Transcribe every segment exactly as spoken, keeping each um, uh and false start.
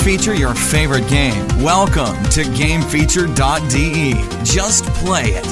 feature your favorite game. Welcome to game feature dot d e. Just play it.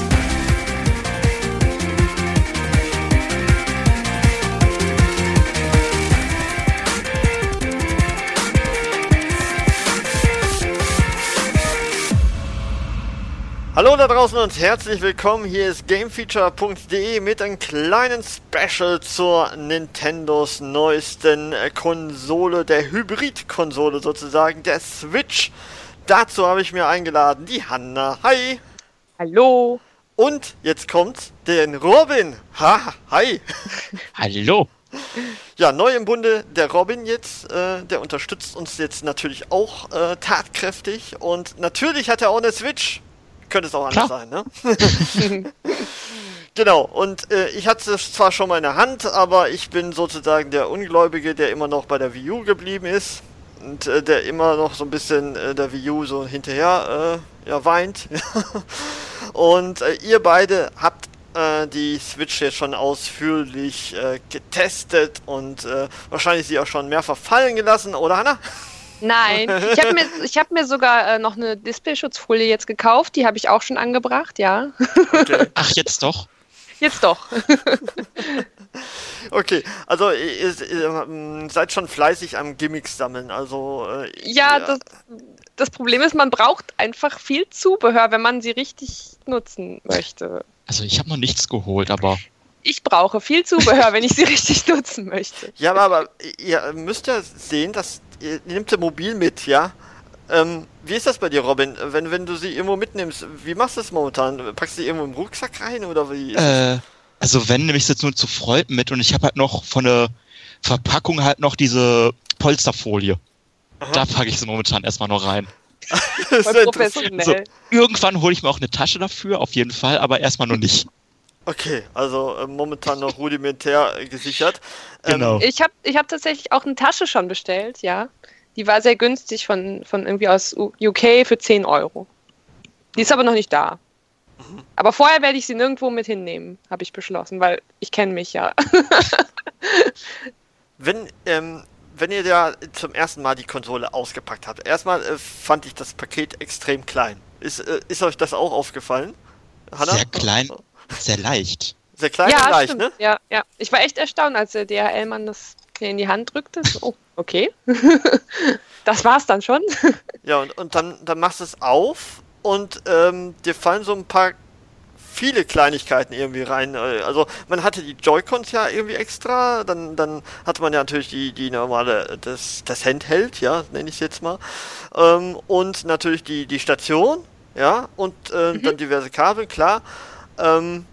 Hallo da draußen und herzlich willkommen, hier ist game feature punkt d e mit einem kleinen Special zur Nintendos neuesten Konsole, der Hybrid-Konsole sozusagen, der Switch. Dazu habe ich mir eingeladen die Hanna, hi! Hallo! Und jetzt kommt's, den Robin, ha, hi! Hallo! Ja, neu im Bunde, der Robin jetzt, äh, der unterstützt uns jetzt natürlich auch äh, tatkräftig und natürlich hat er auch eine Switch. Könnte es auch anders Klar. sein, ne? Genau, und äh, ich hatte es zwar schon mal in der Hand, aber ich bin sozusagen der Ungläubige, der immer noch bei der Wii U geblieben ist und äh, der immer noch so ein bisschen äh, der Wii U so hinterher äh, ja, weint. Und äh, ihr beide habt äh, die Switch jetzt schon ausführlich äh, getestet und äh, wahrscheinlich sie auch schon mehrfach fallen gelassen, oder Hanna? Nein, ich habe mir, ich hab mir sogar äh, noch eine Displayschutzfolie jetzt gekauft, die habe ich auch schon angebracht, ja. Okay. Ach, jetzt doch? Jetzt doch. Okay, also ihr, ihr seid schon fleißig am Gimmicks sammeln, also... Äh, ja, ja. Das, das Problem ist, man braucht einfach viel Zubehör, wenn man sie richtig nutzen möchte. Also ich habe noch nichts geholt, aber... Ich brauche viel Zubehör, wenn ich sie richtig nutzen möchte. Ja, aber, aber ihr müsst ja sehen, dass ihr nehmt sie mobil mit, ja? Ähm, wie ist das bei dir, Robin? Wenn, wenn du sie irgendwo mitnimmst, wie machst du das momentan? Packst du sie irgendwo im Rucksack rein oder wie? Äh, also wenn, nehme ich es jetzt nur zu Freunden mit und ich habe halt noch von der Verpackung halt noch diese Polsterfolie. Aha. Da packe ich sie momentan erstmal noch rein. Das ist professionell. So, irgendwann hole ich mir auch eine Tasche dafür, auf jeden Fall, aber erstmal noch nicht. Okay, also äh, momentan noch rudimentär äh, gesichert. Genau. Ähm, ich habe ich hab tatsächlich auch eine Tasche schon bestellt, ja. Die war sehr günstig von, von irgendwie aus U K für zehn Euro. Die ist aber noch nicht da. Mhm. Aber vorher werde ich sie nirgendwo mit hinnehmen, habe ich beschlossen, weil ich kenne mich ja. wenn, ähm, wenn ihr ja zum ersten Mal die Konsole ausgepackt habt, erstmal äh, fand ich das Paket extrem klein. Ist, äh, ist euch das auch aufgefallen? Hanna? Sehr klein. Sehr leicht. Sehr klein ja, und leicht, stimmt. ne? Ja, ja. Ich war echt erstaunt, als der D H L-Mann das mir in die Hand drückte. So, oh, okay. Das war's dann schon. Ja, und, und dann, dann machst du es auf und ähm, dir fallen so ein paar viele Kleinigkeiten irgendwie rein. Also man hatte die Joy-Cons ja irgendwie extra, dann, dann hatte man ja natürlich die, die normale, das, das Handheld, ja, nenne ich es jetzt mal. Ähm, und natürlich die, die Station, ja, und äh, mhm. dann diverse Kabel, klar. Ähm,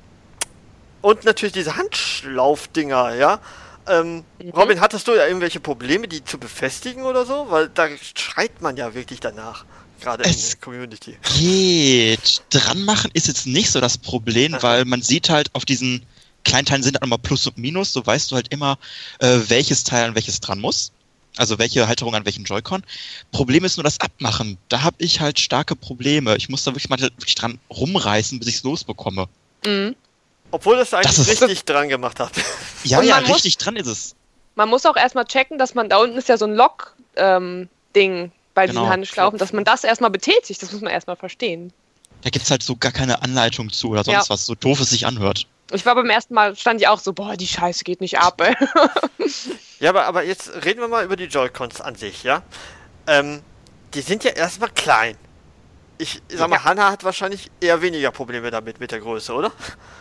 und natürlich diese Handschlaufdinger, ja. Ähm, mhm. Robin, hattest du ja irgendwelche Probleme, die zu befestigen oder so? Weil da schreit man ja wirklich danach, gerade in der Community. Geht. Dran machen ist jetzt nicht so das Problem, Aha. weil man sieht halt auf diesen kleinen Teilen sind halt nochmal Plus und Minus, so weißt du halt immer, äh, welches Teil an welches dran muss. Also welche Halterung an welchen Joy-Con. Problem ist nur das Abmachen. Da habe ich halt starke Probleme. Ich muss da wirklich mal wirklich dran rumreißen, bis ich es losbekomme. Mhm. Obwohl das eigentlich das richtig so dran gemacht hat. Ja, ja, muss, richtig dran ist es. Man muss auch erstmal checken, dass man, da unten ist ja so ein Lock-Ding ähm, bei genau. diesen Handschlaufen, dass man das erstmal betätigt. Das muss man erstmal verstehen. Da gibt es halt so gar keine Anleitung zu oder sonst ja. was, so doof es sich anhört. Ich war beim ersten Mal, stand ich auch so, boah, die Scheiße geht nicht ab, ey. Ja, aber, aber jetzt reden wir mal über die Joy-Cons an sich, ja? Ähm, die sind ja erstmal klein. Ich sag mal, ja. Hanna hat wahrscheinlich eher weniger Probleme damit, mit der Größe, oder?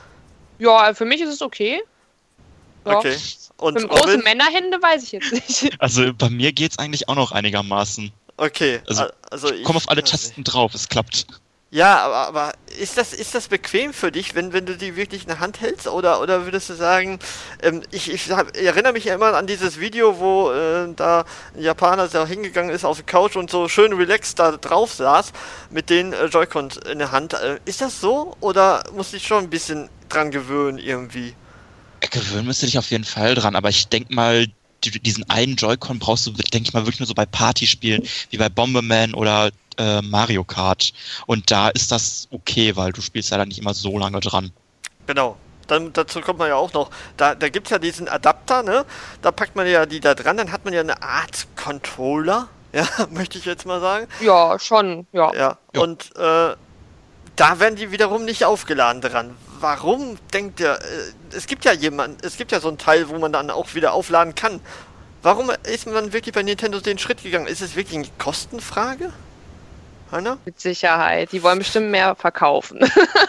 Ja, für mich ist es okay. Ja. Okay. Und für große Männerhände weiß ich jetzt nicht. Also bei mir geht's eigentlich auch noch einigermaßen. Okay. Also, also ich komme auf alle Tasten drauf, es klappt. Ja, aber, aber ist das ist das bequem für dich, wenn, wenn du die wirklich in der Hand hältst? Oder, oder würdest du sagen, ähm, ich, ich, hab, ich erinnere mich ja immer an dieses Video, wo äh, da ein Japaner da hingegangen ist auf die Couch und so schön relaxed da drauf saß mit den äh, Joy-Cons in der Hand. Äh, ist das so? Oder musst du dich schon ein bisschen dran gewöhnen irgendwie? Gewöhnen müsste dich auf jeden Fall dran, aber ich denke mal, die, diesen einen Joy-Con brauchst du, denke ich mal, wirklich nur so bei Partyspielen, wie bei Bomberman oder äh, Mario Kart. Und da ist das okay, weil du spielst ja dann nicht immer so lange dran. Genau. Dann, dazu kommt man ja auch noch, da, da gibt es ja diesen Adapter, ne? Da packt man ja die da dran, dann hat man ja eine Art Controller, Ja, möchte ich jetzt mal sagen. Ja, schon, ja. Ja, Ja. und äh, da werden die wiederum nicht aufgeladen dran. Warum denkt ihr, äh, es gibt ja jemanden, es gibt ja so einen Teil, wo man dann auch wieder aufladen kann. Warum ist man wirklich bei Nintendo den Schritt gegangen? Ist es wirklich eine Kostenfrage? Hanna? Mit Sicherheit. Die wollen bestimmt mehr verkaufen.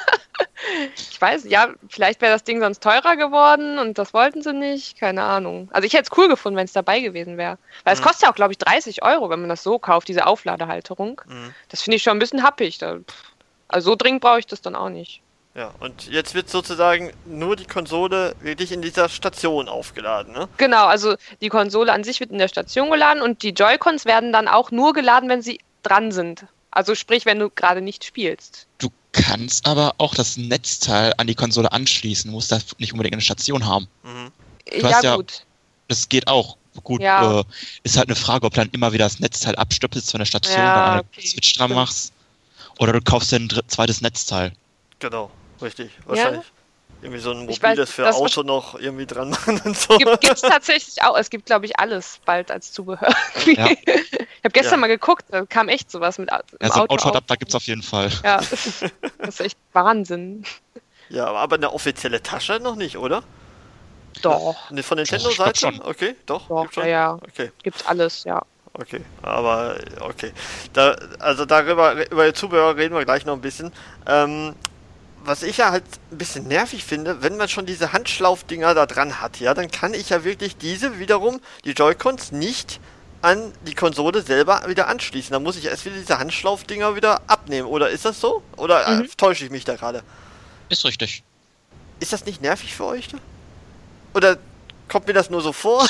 Ich weiß, ja, vielleicht wäre das Ding sonst teurer geworden und das wollten sie nicht. Keine Ahnung. Also ich hätte es cool gefunden, wenn es dabei gewesen wäre. Weil es Mhm. kostet ja auch, glaube ich, dreißig Euro, wenn man das so kauft, diese Aufladehalterung. Mhm. Das finde ich schon ein bisschen happig. Da, pff. Also so dringend brauche ich das dann auch nicht. Ja, und jetzt wird sozusagen nur die Konsole wirklich in dieser Station aufgeladen, ne? Genau, also die Konsole an sich wird in der Station geladen und die Joy-Cons werden dann auch nur geladen, wenn sie dran sind. Also sprich, wenn du gerade nicht spielst. Du kannst aber auch das Netzteil an die Konsole anschließen, musst das nicht unbedingt eine Station haben. Mhm. Du hast ja- gut. Das geht auch. Gut, Ja. äh, ist halt eine Frage, ob du dann immer wieder das Netzteil abstöpselst von der Station, Ja, dann eine okay, Switch dran stimmt. machst. Oder du kaufst dir ein dritt, zweites Netzteil. Genau, richtig. Wahrscheinlich. Irgendwie so ein Ich weiß, mobiles für das Auto noch irgendwie dran machen und so. Gibt es tatsächlich auch. Es gibt, glaube ich, alles bald als Zubehör. Ja. Ich habe gestern Ja. mal geguckt, da kam echt sowas mit Au- im Also ein Auto. Autoadapter auf. gibt's auf jeden Fall. Ja, das ist echt Wahnsinn. Ja, aber eine offizielle Tasche noch nicht, oder? Doch, Ne, von Doch, ich glaub Nintendo-Seite? schon. Okay, doch. doch, gibt's ja, schon? ja. Okay, Gibt's alles, ja. okay. Aber, okay. Da, also darüber, über die Zubehör reden wir gleich noch ein bisschen. Ähm, was ich ja halt ein bisschen nervig finde, wenn man schon diese Handschlaufdinger da dran hat, ja, dann kann ich ja wirklich diese wiederum, die Joy-Cons, nicht an die Konsole selber wieder anschließen. Dann muss ich erst wieder diese Handschlaufdinger wieder abnehmen. Oder ist das so? Oder äh, Mhm. täusche ich mich da gerade? Ist richtig. Ist das nicht nervig für euch? Oder kommt mir das nur so vor?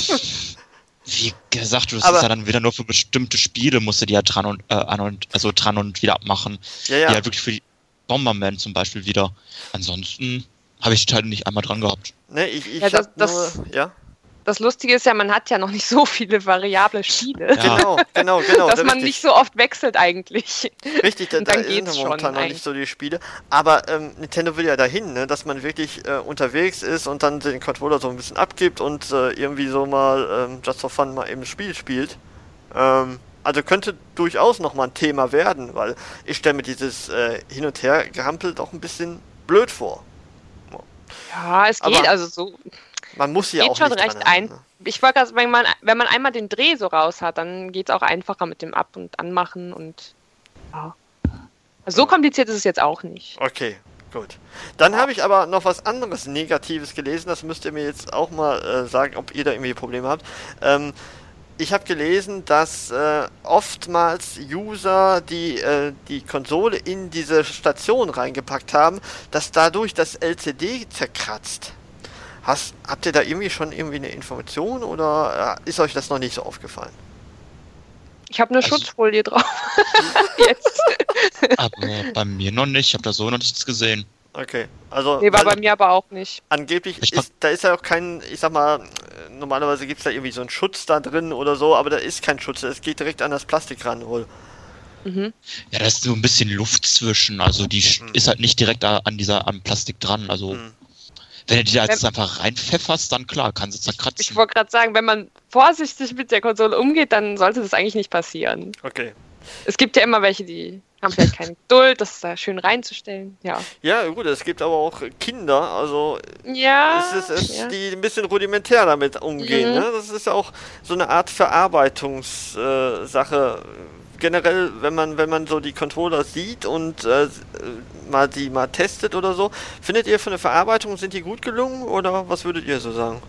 Wie gesagt, das Aber- ist ja dann wieder nur für bestimmte Spiele, musst du die ja dran und äh, an und also dran und wieder abmachen. Ja, ja. Die halt wirklich für die Bomberman zum Beispiel wieder. Ansonsten habe ich die Teile nicht einmal dran gehabt. Ne, ich, ich Ja, das- hab das- nur, ja, Das Lustige ist ja, man hat ja noch nicht so viele variable Spiele, Ja. genau, genau, genau. dass da- man richtig, nicht so oft wechselt eigentlich. richtig, da, und da dann sind geht's ja momentan schon noch nicht eigentlich. so die Spiele. Aber ähm, Nintendo will ja dahin, ne, dass man wirklich äh, unterwegs ist und dann den Controller so ein bisschen abgibt und äh, irgendwie so mal ähm, just for fun mal eben ein Spiel spielt. Ähm, also könnte durchaus nochmal ein Thema werden, weil ich stelle mir dieses äh, Hin- und Her-Gehampel doch ein bisschen blöd vor. Ja, es geht, Aber- also so. Man muss sie ja Geht auch schon nicht recht dran haben, ein. ne? Ich wollte gerade, wenn man, wenn man einmal den Dreh so raus hat, dann geht es auch einfacher mit dem Ab- und Anmachen und ja. Also so kompliziert ist es jetzt auch nicht. Okay, gut. Dann habe ich aber noch was anderes Negatives gelesen. Das müsst ihr mir jetzt auch mal äh, sagen, ob ihr da irgendwie Probleme habt. Ähm, ich habe gelesen, dass äh, oftmals User, die äh, die Konsole in diese Station reingepackt haben, dass dadurch das L C D zerkratzt. Hast, habt ihr da irgendwie schon irgendwie eine Information oder äh, ist euch das noch nicht so aufgefallen? Ich habe eine Also- Schutzfolie drauf. Jetzt. Aber bei mir noch nicht. Ich habe da so noch nichts gesehen. Okay, also Nee, war weil- bei mir aber auch nicht. angeblich Ich ist, da ist ja auch kein, ich sag mal, äh, normalerweise gibt es da irgendwie so einen Schutz da drin oder so, aber da ist kein Schutz, es geht direkt an das Plastik ran wohl. Mhm. Ja, da ist so ein bisschen Luft zwischen. Also die sch- Hm. ist halt nicht direkt da an dieser am Plastik dran. Also Hm. wenn du die da jetzt Wenn- einfach reinpfefferst, dann klar, kann sie Ich zerkratzen. wollte gerade sagen, wenn man vorsichtig mit der Konsole umgeht, dann sollte das eigentlich nicht passieren. Okay. Es gibt ja immer welche, die haben vielleicht keine Geduld, das da schön reinzustellen. Ja. Ja, gut, es gibt aber auch Kinder, also Ja. es ist, es, ja. die ein bisschen rudimentär damit umgehen. Mhm. Ne? Das ist ja auch so eine Art Verarbeitungssache. Äh, Sache. Generell, wenn man, wenn man so die Controller sieht und äh, mal die mal testet oder so, findet ihr von der Verarbeitung, sind die gut gelungen oder was würdet ihr so sagen?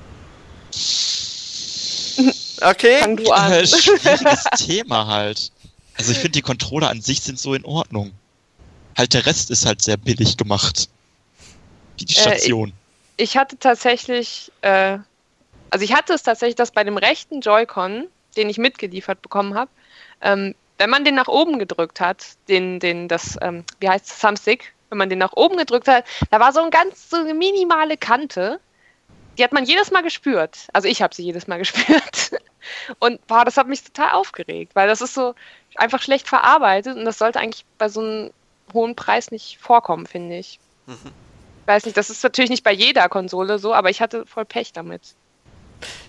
Okay. Fang du an. Äh, schwieriges Thema halt. Also ich finde, die Controller an sich sind so in Ordnung. Halt der Rest ist halt sehr billig gemacht. Wie die Äh, Station. Ich hatte tatsächlich, äh, also ich hatte es tatsächlich, dass bei dem rechten Joy-Con, den ich mitgeliefert bekommen habe, ähm, wenn man den nach oben gedrückt hat, den, den, das, ähm, wie heißt es, Thumbstick, wenn man den nach oben gedrückt hat, da war so ein ganz, so eine minimale Kante, die hat man jedes Mal gespürt. Also ich habe sie jedes Mal gespürt. Und boah, das hat mich total aufgeregt, weil das ist so einfach schlecht verarbeitet und das sollte eigentlich bei so einem hohen Preis nicht vorkommen, finde ich. Mhm. Ich weiß nicht, das ist natürlich nicht bei jeder Konsole so, aber ich hatte voll Pech damit.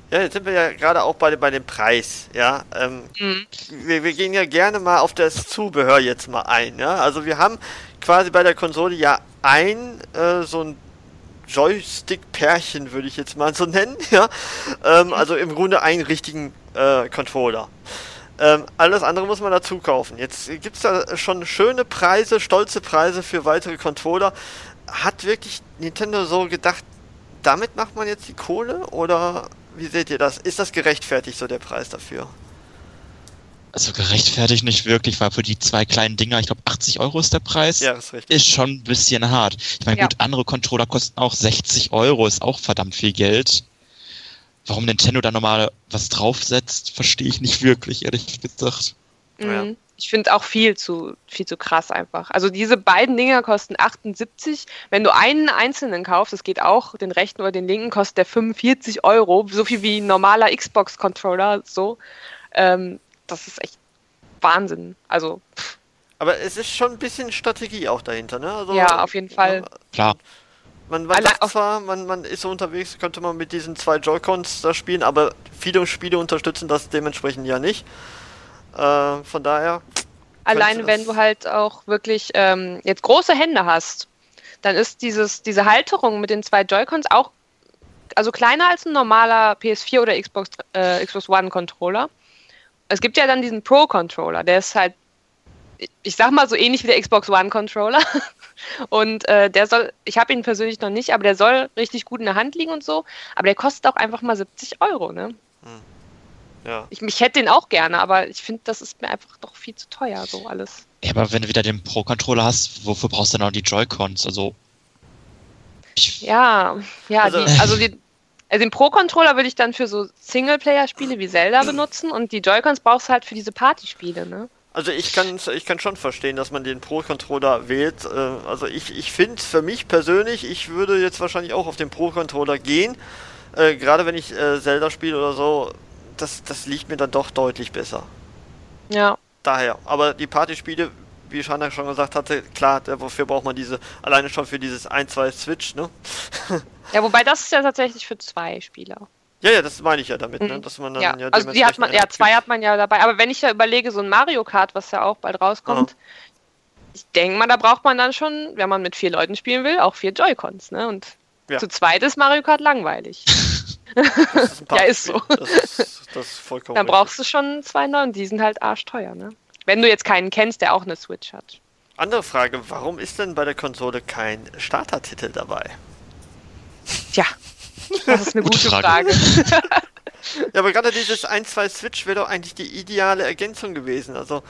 Ja, jetzt sind wir ja gerade auch bei, bei dem Preis, ja. Ähm, mhm. wir, wir gehen ja gerne mal auf das Zubehör jetzt mal ein, ja. Also wir haben quasi bei der Konsole ja ein, äh, so ein Joystick-Pärchen, würde ich jetzt mal so nennen, ja. Ähm, also im Grunde einen richtigen äh, Controller. Ähm, alles andere muss man dazu kaufen. Jetzt gibt es da schon schöne Preise, stolze Preise für weitere Controller. Hat wirklich Nintendo so gedacht, damit macht man jetzt die Kohle? Oder wie seht ihr das? Ist das gerechtfertigt, so der Preis dafür? Also gerechtfertigt nicht wirklich, weil für die zwei kleinen Dinger, ich glaube achtzig Euro ist der Preis, ja, ist, richtig. Ist schon ein bisschen hart. Ich meine, ja. gut, andere Controller kosten auch sechzig Euro, ist auch verdammt viel Geld. Warum Nintendo da nochmal was draufsetzt, verstehe ich nicht wirklich, ehrlich gesagt. Mhm. Ja. Ich finde auch viel zu, viel zu krass einfach. Also diese beiden Dinger kosten achtundsiebzig. Wenn du einen einzelnen kaufst, das geht auch, den rechten oder den linken, kostet der fünfundvierzig Euro. So viel wie ein normaler Xbox-Controller. So. Ähm, das ist echt Wahnsinn. Also. Pff. Aber es ist schon ein bisschen Strategie auch dahinter, ne? Also, ja, auf jeden Fall. Klar. Man, man sagt zwar, man, man ist so unterwegs, könnte man mit diesen zwei Joy-Cons da spielen, aber viele Spiele unterstützen das dementsprechend ja nicht. Äh, von daher. Alleine wenn du halt auch wirklich ähm, jetzt große Hände hast, dann ist dieses, diese Halterung mit den zwei Joy-Cons auch also kleiner als ein normaler P S vier oder Xbox, äh, Xbox One Controller. Es gibt ja dann diesen Pro-Controller, der ist halt, ich sag mal so ähnlich wie der Xbox One Controller. Und äh, der soll, ich habe ihn persönlich noch nicht, aber der soll richtig gut in der Hand liegen und so. Aber der kostet auch einfach mal siebzig Euro, ne? Hm. Ja. Ich, ich hätte den auch gerne, aber ich finde, das ist mir einfach doch viel zu teuer, so alles. Ja, aber wenn du wieder den Pro-Controller hast, wofür brauchst du dann auch die Joy-Cons? Also. Ja, ja, also, die, also die, also den Pro-Controller würde ich dann für so Singleplayer-Spiele wie Zelda benutzen und die Joy-Cons brauchst du halt für diese Partyspiele, ne? Also ich kann ich kann schon verstehen, dass man den Pro-Controller wählt. Also ich, ich finde für mich persönlich, ich würde jetzt wahrscheinlich auch auf den Pro-Controller gehen. Äh, gerade wenn ich äh, Zelda spiele oder so, das, das liegt mir dann doch deutlich besser. Ja. Daher. Aber die Partyspiele, wie Shana schon gesagt hatte, klar, dafür braucht man diese, alleine schon für dieses ein zwei Switch, ne? Ja, wobei das ist ja tatsächlich für zwei Spieler. Ja, ja, das meine ich ja damit, mhm. ne? Dass man dann ja, ja also die hat man, ja, zwei hat man ja dabei. Aber wenn ich ja überlege, so ein Mario Kart, was ja auch bald rauskommt, aha. ich denke mal, da braucht man dann schon, wenn man mit vier Leuten spielen will, auch vier Joy-Cons, ne? Und ja. zu zweit ist Mario Kart langweilig. Das ist ein ja, ist so. Das ist, das ist vollkommen Dann brauchst du schon zwei neue und die sind halt arschteuer, ne? Wenn du jetzt keinen kennst, der auch eine Switch hat. Andere Frage, warum ist denn bei der Konsole kein Startertitel dabei? Tja, das ist eine gute, gute Frage. Frage. Ja, aber gerade dieses ein zwei Switch wäre doch eigentlich die ideale Ergänzung gewesen. Also,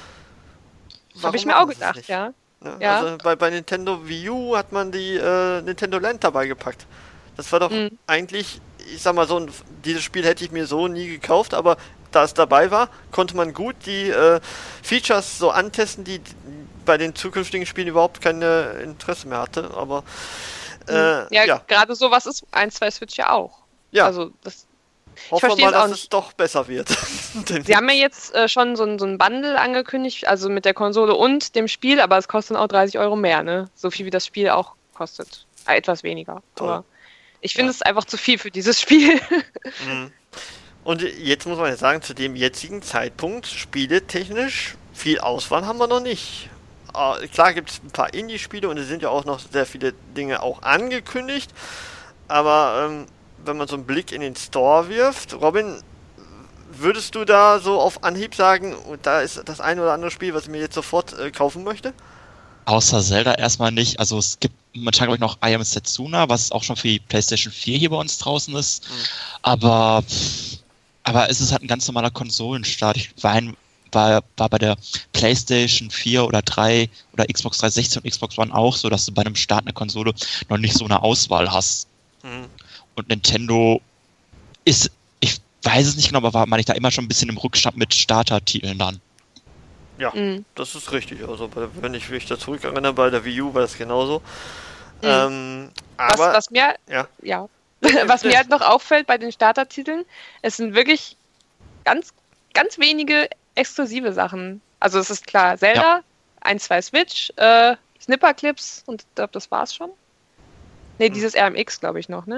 habe ich mir auch gedacht, ja. Ja, ja. Also bei, bei Nintendo Wii U hat man die äh, Nintendo Land dabei gepackt. Das war doch mhm. eigentlich, ich sag mal so, ein, dieses Spiel hätte ich mir so nie gekauft, aber da es dabei war, konnte man gut die äh, Features so antesten, die bei den zukünftigen Spielen überhaupt kein Interesse mehr hatte. Aber äh, ja, ja. gerade sowas ist ein zwei Switch ja auch. Ja. Also das. Hoffen wir mal, dass es doch besser wird. Sie haben ja jetzt äh, schon so ein, so ein Bundle angekündigt, also mit der Konsole und dem Spiel, aber es kostet dann auch dreißig Euro mehr, ne? So viel wie das Spiel auch kostet. Äh, etwas weniger. Toll. Aber ich finde ja. es einfach zu viel für dieses Spiel. Mhm. Und jetzt muss man ja sagen, zu dem jetzigen Zeitpunkt, spieletechnisch, viel Auswahl haben wir noch nicht. Äh, klar gibt es ein paar Indie-Spiele und es sind ja auch noch sehr viele Dinge auch angekündigt, aber ähm, wenn man so einen Blick in den Store wirft, Robin, würdest du da so auf Anhieb sagen, da ist das eine oder andere Spiel, was ich mir jetzt sofort äh, kaufen möchte? Außer Zelda erstmal nicht. Also es gibt momentan, glaube ich, noch I Am Setsuna, was auch schon für die PlayStation vier hier bei uns draußen ist. Mhm. Aber, aber es ist halt ein ganz normaler Konsolenstart. Ich war, war, war bei der PlayStation vier oder drei oder Xbox dreihundertsechzig und Xbox One auch so, dass du bei einem Start einer Konsole noch nicht so eine Auswahl hast. Mhm. Und Nintendo ist, ich weiß es nicht genau, aber war meine ich da immer schon ein bisschen im Rückstand mit Starter-Titeln dann. Ja, mhm. das ist richtig. Also wenn ich mich da zurück erinnere, bei der Wii U war das genauso. Mhm. Ähm, aber, was, was mir, ja. Ja. was mir halt noch auffällt bei den Starter-Titeln, es sind wirklich ganz, ganz wenige exklusive Sachen. Also es ist klar, Zelda, ja. ein zwei Switch, äh, Snipperclips und ich glaube, das war's schon. Ne, dieses R M X, glaube ich, noch, ne?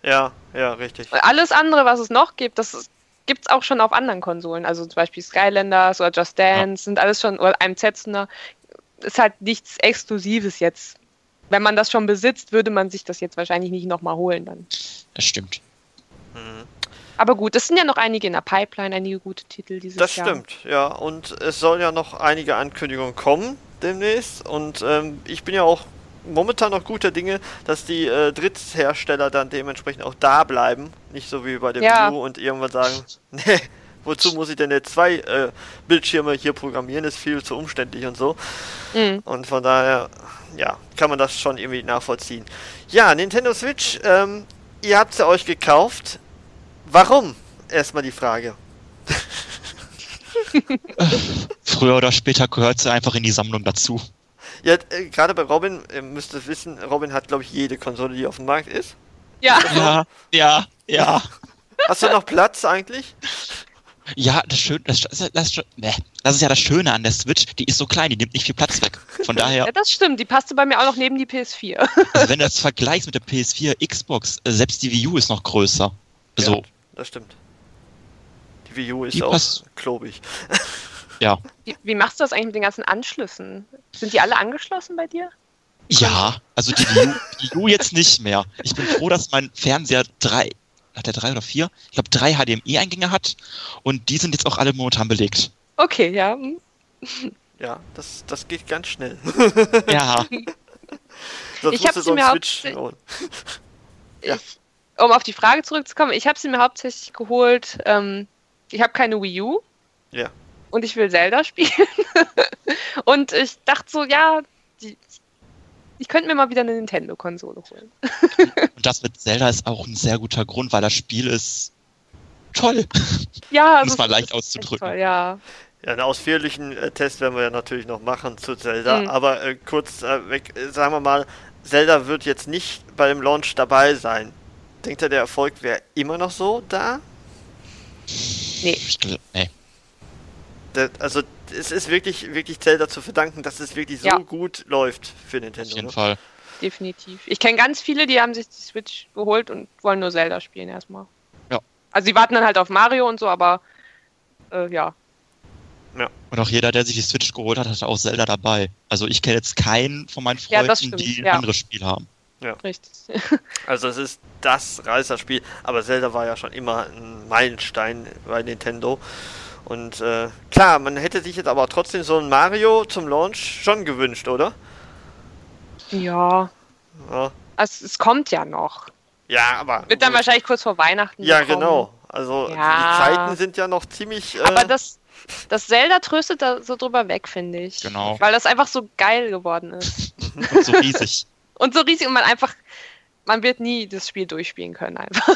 Ja, ja, richtig. Und alles andere, was es noch gibt, das gibt es auch schon auf anderen Konsolen. Also zum Beispiel Skylanders oder Just Dance, ja. sind alles schon, oder A M Z, ne, ist halt nichts Exklusives jetzt. Wenn man das schon besitzt, würde man sich das jetzt wahrscheinlich nicht nochmal holen dann. Das stimmt. Mhm. Aber gut, es sind ja noch einige in der Pipeline, einige gute Titel dieses Das Jahr. Das stimmt, ja. Und es sollen ja noch einige Ankündigungen kommen demnächst. Und ähm, ich bin ja auch momentan noch guter Dinge, dass die äh, Dritthersteller dann dementsprechend auch da bleiben. Nicht so wie bei der Ja. Wii U und irgendwann sagen, nee, wozu muss ich denn jetzt zwei äh, Bildschirme hier programmieren? Ist viel zu umständlich und so. Mhm. Und von daher, ja, kann man das schon irgendwie nachvollziehen. Ja, Nintendo Switch, ähm, ihr habt sie euch gekauft. Warum? Erstmal die Frage. Früher oder später gehört sie einfach in die Sammlung dazu. Ja, äh, gerade bei Robin, ihr müsst es wissen, Robin hat, glaube ich, jede Konsole, die auf dem Markt ist. Ja. Ja, ja, ja. Hast du noch Platz eigentlich? Ja, das, Schön, das, das, das, nee, das ist ja das Schöne an der Switch, die ist so klein, die nimmt nicht viel Platz weg. Von daher, Ja, das stimmt, die passte bei mir auch noch neben die P S vier. also wenn du das vergleichst mit der P S vier, Xbox, äh, selbst die Wii U ist noch größer. Also, Ja, das stimmt. Die Wii U ist Die auch passt- klobig. ja. Wie, wie machst du das eigentlich mit den ganzen Anschlüssen? Sind die alle angeschlossen bei dir? Ja, also die Wii U, die Wii U jetzt nicht mehr. Ich bin froh, dass mein Fernseher drei, hat der drei oder vier? Ich glaube drei H D M I-Eingänge hat und die sind jetzt auch alle momentan belegt. Okay, ja. hm. Ja, das, das geht ganz schnell. Ja, Sonst Ich musst hab du sie so einen mir Switch hauptsächlich- holen. Ja. Ich, um auf die Frage zurückzukommen, ich habe sie mir hauptsächlich geholt. Ähm, ich habe keine Wii U Ja. und ich will Zelda spielen. Und ich dachte so, ja, die, ich könnte mir mal wieder eine Nintendo-Konsole holen. und das mit Zelda ist auch ein sehr guter Grund, weil das Spiel ist toll. Ja, Um es also mal leicht ist echt auszudrücken. Toll, ja. Ja, einen ausführlichen äh, Test werden wir ja natürlich noch machen zu Zelda, Mhm. aber äh, kurz äh, weg, äh, sagen wir mal, Zelda wird jetzt nicht bei dem Launch dabei sein. Denkt ihr, der Erfolg wäre immer noch so da? Nee. Ich gl- nee. Der, also es ist wirklich, wirklich Zelda zu verdanken, dass es wirklich so Ja. gut läuft für Auf Nintendo. jeden Ne? Fall. Definitiv. Ich kenne ganz viele, die haben sich die Switch geholt und wollen nur Zelda spielen erstmal. Ja. Also sie warten dann halt auf Mario und so, aber äh, ja. Und auch jeder, der sich die Switch geholt hat, hatte auch Zelda dabei. Also ich kenne jetzt keinen von meinen Ja, Freunden, das stimmt, die ein ja. anderes Spiel haben. Richtig. Also es ist das Reißerspiel, aber Zelda war ja schon immer ein Meilenstein bei Nintendo. Und äh, klar, man hätte sich jetzt aber trotzdem so ein Mario zum Launch schon gewünscht, oder? Ja. Ja, Also, es kommt ja noch. ja aber... Wird dann gut. wahrscheinlich kurz vor Weihnachten. Ja, bekommen. genau. Also Ja. die Zeiten sind ja noch ziemlich... Äh, Aber das, das Zelda tröstet da so drüber weg, finde ich. Genau. Weil das einfach so geil geworden ist. Und so riesig. Und so riesig und man einfach, man wird nie das Spiel durchspielen können einfach.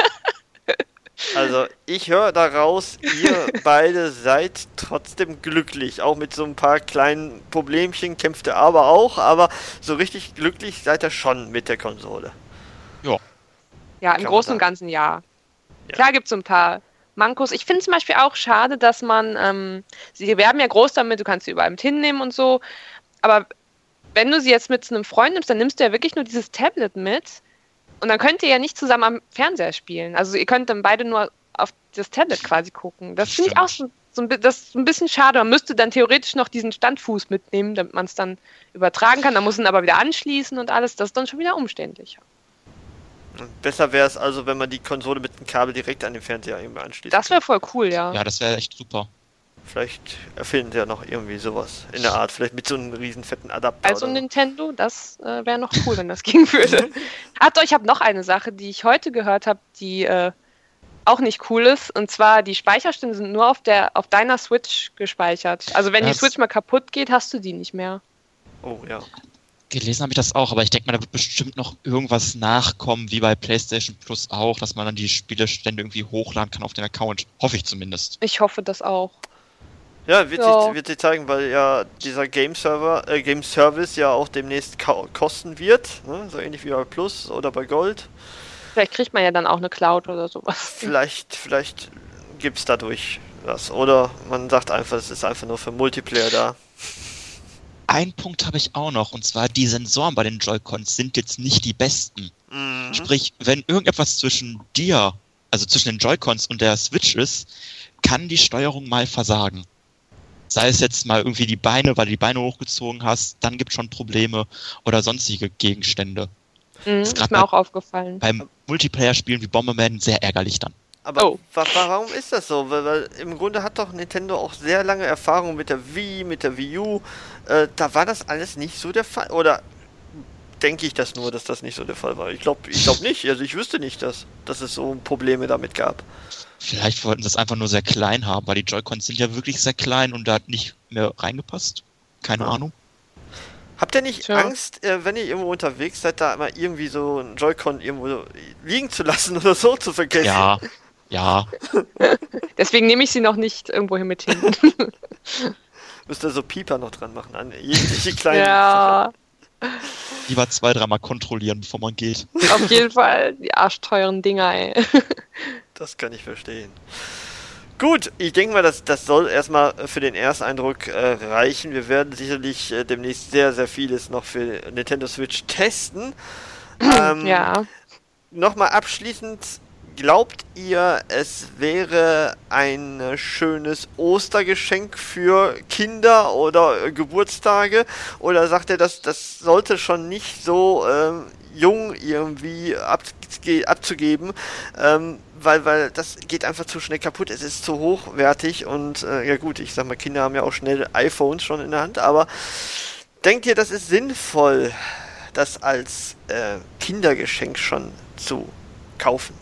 Also ich höre daraus, ihr beide seid trotzdem glücklich. Auch mit so ein paar kleinen Problemchen kämpft ihr aber auch, aber so richtig glücklich seid ihr schon mit der Konsole. Ja, im Kann man Großen sagen. und Ganzen ja. Ja. Klar gibt es so ein paar Mankos. Ich finde zum Beispiel auch schade, dass man, ähm, sie werben ja groß damit, du kannst sie überall mit hinnehmen und so, aber wenn du sie jetzt mit zu einem Freund nimmst, dann nimmst du ja wirklich nur dieses Tablet mit und dann könnt ihr ja nicht zusammen am Fernseher spielen. Also ihr könnt dann beide nur auf das Tablet quasi gucken. Das finde ich auch so, so ein, bi- das ist ein bisschen schade. Man müsste dann theoretisch noch diesen Standfuß mitnehmen, damit man es dann übertragen kann. Dann muss man aber wieder anschließen und alles. Das ist dann schon wieder umständlicher. Besser wäre es also, wenn man die Konsole mit dem Kabel direkt an den Fernseher irgendwie anschließt. Das wäre voll cool, ja. Ja, das wäre echt super. Vielleicht erfinden sie ja noch irgendwie sowas in der Art. Vielleicht mit so einem riesen fetten Adapter. Also oder so. Nintendo, das äh, wäre noch cool, wenn das gehen würde. Hat euch, ich habe noch eine Sache, die ich heute gehört habe, die äh, auch nicht cool ist. Und zwar, die Speicherstände sind nur auf der auf deiner Switch gespeichert. Also wenn Ja, die Switch mal kaputt geht, hast du die nicht mehr. Oh ja. Gelesen habe ich das auch, aber ich denke mal, da wird bestimmt noch irgendwas nachkommen, wie bei PlayStation Plus auch, dass man dann die Spielestände irgendwie hochladen kann auf den Account. Hoffe ich zumindest. Ich hoffe das auch. Ja, wird, Ja. Sich, wird sich zeigen, weil ja dieser Game Server, äh, Game Service ja auch demnächst ka- kosten wird. Ne? So ähnlich wie bei Plus oder bei Gold. Vielleicht kriegt man ja dann auch eine Cloud oder sowas. Vielleicht, vielleicht gibt es dadurch was. Oder man sagt einfach, es ist einfach nur für Multiplayer da. einen Punkt habe ich auch noch, und zwar die Sensoren bei den Joy-Cons sind jetzt nicht die besten. Mhm. Sprich, wenn irgendetwas zwischen dir, also zwischen den Joy-Cons und der Switch ist, kann die Steuerung mal versagen. Sei es jetzt mal irgendwie die Beine, weil du die Beine hochgezogen hast, dann gibt es schon Probleme oder sonstige Gegenstände. Mhm, Das ist ist grad mir bei- auch aufgefallen. Beim Multiplayer-Spielen wie Bomberman sehr ärgerlich dann. Aber Oh. wa warum ist das so? Weil, weil im Grunde hat doch Nintendo auch sehr lange Erfahrung mit der Wii, mit der Wii U. Äh, da war das alles nicht so der Fall. Oder denke ich das nur, dass das nicht so der Fall war? Ich glaube ich glaub nicht. Also ich wüsste nicht, dass, dass es so Probleme damit gab. Vielleicht wollten sie es einfach nur sehr klein haben, weil die Joy-Cons sind ja wirklich sehr klein und da hat nicht mehr reingepasst. Keine Ja. Ahnung. Habt ihr nicht Tja. Angst, äh, wenn ihr irgendwo unterwegs seid, da mal irgendwie so ein Joy-Con irgendwo liegen zu lassen oder so zu vergessen? Ja, ja. Deswegen nehme ich sie noch nicht irgendwo hin mit hin. Müsst ihr so Pieper noch dran machen an jegliche kleinen Ja, Lieber zwei, dreimal kontrollieren, bevor man geht. auf jeden Fall die arschteuren Dinger, ey. Das kann ich verstehen. Gut, ich denke mal, das, das soll erstmal für den Ersteindruck äh, reichen. Wir werden sicherlich äh, demnächst sehr, sehr vieles noch für Nintendo Switch testen. Ähm, Ja. Nochmal abschließend, glaubt ihr, es wäre ein äh, schönes Ostergeschenk für Kinder oder äh, Geburtstage? Oder sagt ihr, das, das sollte schon nicht so ähm, jung irgendwie abge abzugeben? Ähm, Weil, weil das geht einfach zu schnell kaputt, es ist zu hochwertig und äh, ja gut, ich sag mal, Kinder haben ja auch schnell iPhones schon in der Hand, aber denkt ihr, das ist sinnvoll, das als äh, Kindergeschenk schon zu kaufen?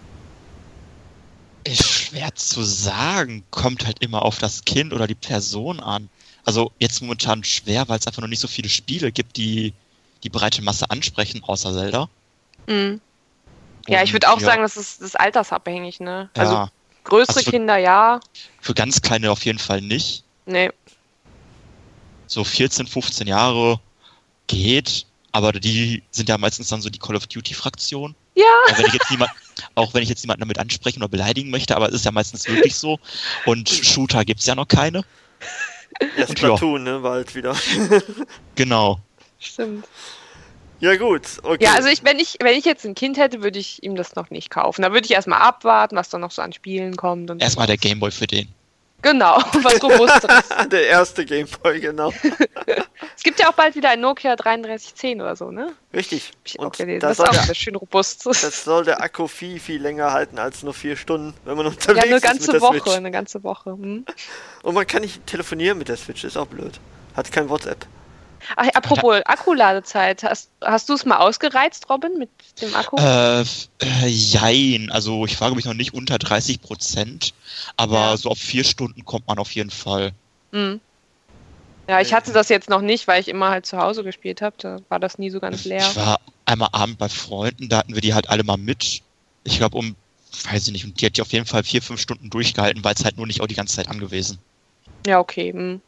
Ist schwer zu sagen. Kommt halt immer auf das Kind oder die Person an. Also jetzt momentan schwer, weil es einfach noch nicht so viele Spiele gibt, die die breite Masse ansprechen, außer Zelda. Mhm. Ja, ich würde Und, auch sagen, das ist, das ist altersabhängig, ne? ja, Also größere Also für- Kinder ja. für ganz kleine auf jeden Fall nicht. Nee. So vierzehn, fünfzehn Jahre geht, aber die sind ja meistens dann so die Call of Duty-Fraktion. Ja. Auch wenn ich jetzt niemand, auch wenn ich jetzt niemanden damit ansprechen oder beleidigen möchte, aber es ist ja meistens wirklich so. Und Shooter gibt's ja noch keine. Ja, Und ja. Splatoon, ne, bald wieder. Genau. Stimmt. Ja gut, okay. Ja, also ich, wenn ich, wenn ich jetzt ein Kind hätte, würde ich ihm das noch nicht kaufen. Da würde ich erstmal abwarten, was dann noch so an Spielen kommt. Und Erstmal der sowas. Gameboy für den. Genau, was Robusteres. Der erste Gameboy, genau. Es gibt ja auch bald wieder ein Nokia dreiunddreißig zehn oder so, ne? Richtig. Hab ich auch Und gelesen. da Das ist soll, auch der, sehr schön robust. das soll der Akku viel, viel länger halten als nur vier Stunden, wenn man unterwegs Ja, eine ist mit ganze der Woche, Switch. eine ganze Woche. Hm? Und man kann nicht telefonieren mit der Switch, ist auch blöd. Hat kein WhatsApp. Ach, apropos Akkuladezeit, hast, hast du es mal ausgereizt, Robin, mit dem Akku? Äh, äh, jein. Also ich war, glaube ich, noch nicht unter dreißig Prozent, aber Ja. so auf vier Stunden kommt man auf jeden Fall. Hm. Ja, ich hatte das jetzt noch nicht, weil ich immer halt zu Hause gespielt habe. Da war das nie so ganz leer. Ich war einmal Abend bei Freunden, da hatten wir die halt alle mal mit. Ich glaube um, weiß ich nicht, und die hat die auf jeden Fall vier, fünf Stunden durchgehalten, weil es halt nur nicht auch die ganze Zeit angewiesen. Ja, okay. Hm.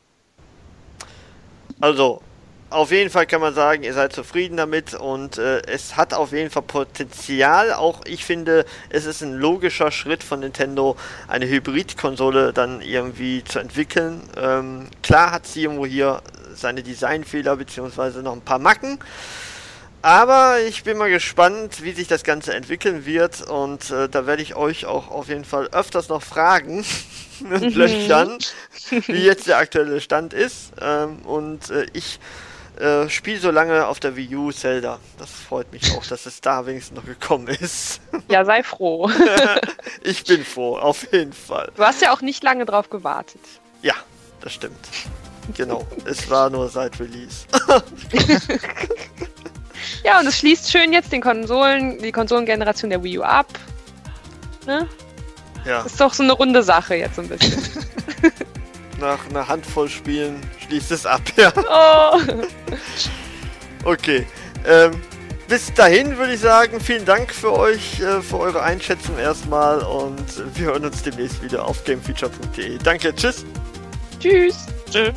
Also, auf jeden Fall kann man sagen, ihr seid zufrieden damit und äh, es hat auf jeden Fall Potenzial. Auch ich finde, es ist ein logischer Schritt von Nintendo, eine Hybrid-Konsole dann irgendwie zu entwickeln. Ähm, klar hat sie irgendwo hier seine Designfehler beziehungsweise noch ein paar Macken. Aber ich bin mal gespannt, wie sich das Ganze entwickeln wird und äh, da werde ich euch auch auf jeden Fall öfters noch fragen und löchern, wie jetzt der aktuelle Stand ist. Ähm, und äh, ich äh, spiele so lange auf der Wii U Zelda. Das freut mich auch, dass es da wenigstens noch gekommen ist. Ja, sei froh. Ich bin froh, auf jeden Fall. Du hast ja auch nicht lange drauf gewartet. Ja, das stimmt. Genau, es war nur seit Release. Ja, und es schließt schön jetzt den Konsolen, die Konsolengeneration der Wii U ab. Ne? Ja, Ist doch so eine runde Sache jetzt so ein bisschen. nach einer Handvoll Spielen schließt es ab, ja. Oh. Okay. Ähm, bis dahin würde ich sagen, vielen Dank für euch, äh, für eure Einschätzung erstmal und wir hören uns demnächst wieder auf gamefeature punkt de. Danke, tschüss. Tschüss. Tschö.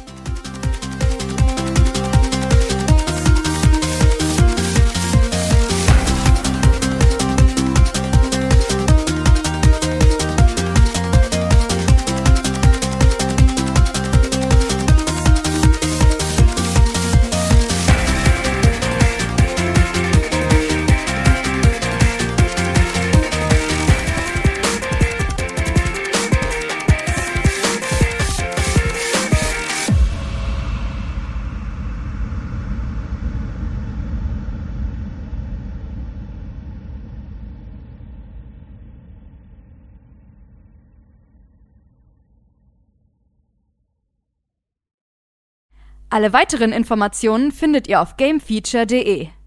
Alle weiteren Informationen findet ihr auf gamefeature punkt de.